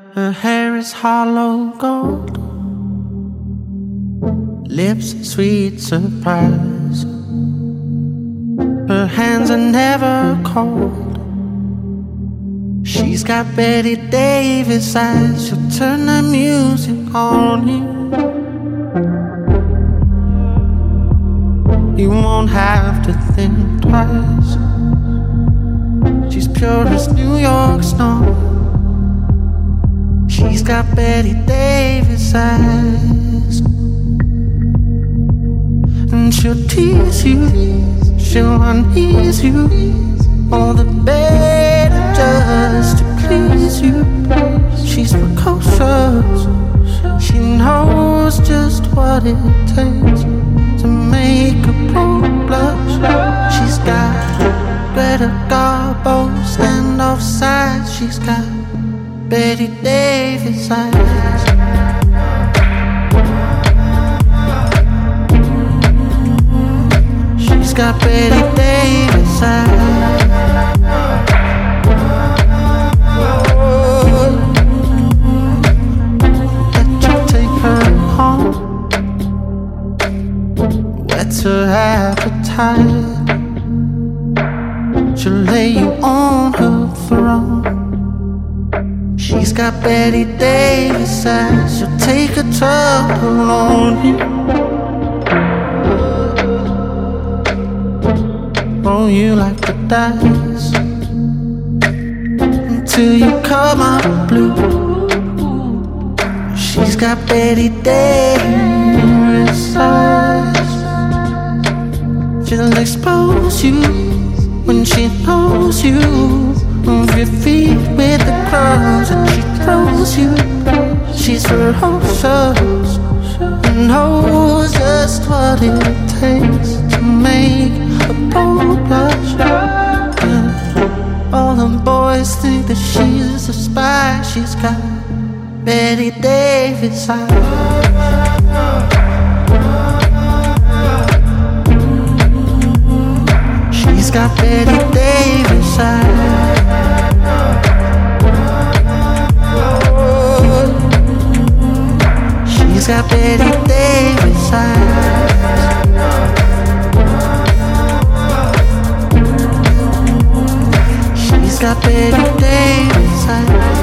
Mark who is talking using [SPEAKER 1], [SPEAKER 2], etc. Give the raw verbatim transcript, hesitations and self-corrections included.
[SPEAKER 1] Her hair is hollow gold, lips sweet surprise. Her hands are never cold. She's got Betty Davis eyes. She'll turn the music on you. You won't have to think twice. She's pure as New York snow. She's got Betty Davis eyes. And she'll tease you, she'll unease you, all the better just to please you. She's precocious, she knows just what it takes to make a pro blush. She's got Greta Garbo stand off side. She's got Betty Davis eyes. She's got Betty Davis eyes. Let you take her home, whet her appetite. She'll lay you on her throne. She's got Betty Davis eyes. She'll take a tumble on you. Roll you like the dice until you come out blue. She's got Betty Davis eyes. She'll expose you when she knows you. Move your feet with the crumbs that she throws you. She's ferocious and knows just what it takes to make a pro blush. Yeah. All the boys think that she's a spy. She's got Betty Davis eyes. She's got Betty Davis eyes. She's got Betty Davis eyes. She's got Betty Davis eyes.